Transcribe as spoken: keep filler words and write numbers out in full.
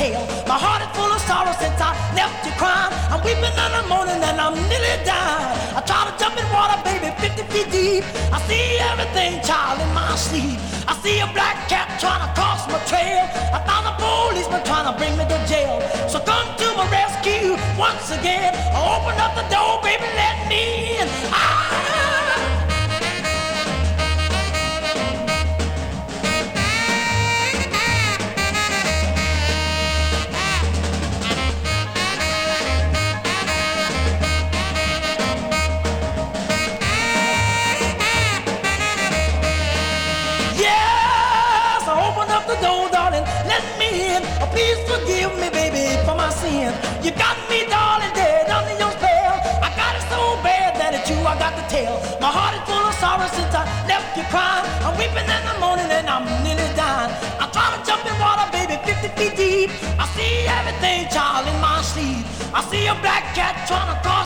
jail. My heart is full of sorrow since I left you crying. I'm weeping in the morning and I'm nearly dying. I try to jump in water, baby, fifty feet deep. I see everything, child, in my sleep. I see a black cat trying to cross my trail. I found a policeman trying to bring me to jail. So come to my rescue once again. Open up the door, baby, let me in. Ah! Please forgive me, baby, for my sin. You got me, darling, dead under your spell. I got it so bad that it's you I got to tell. My heart is full of sorrow since I left you crying. I'm weeping in the morning and I'm nearly dying. I try to jump in water, baby, fifty feet deep. I see everything, child, in my sleep. I see a black cat trying to cross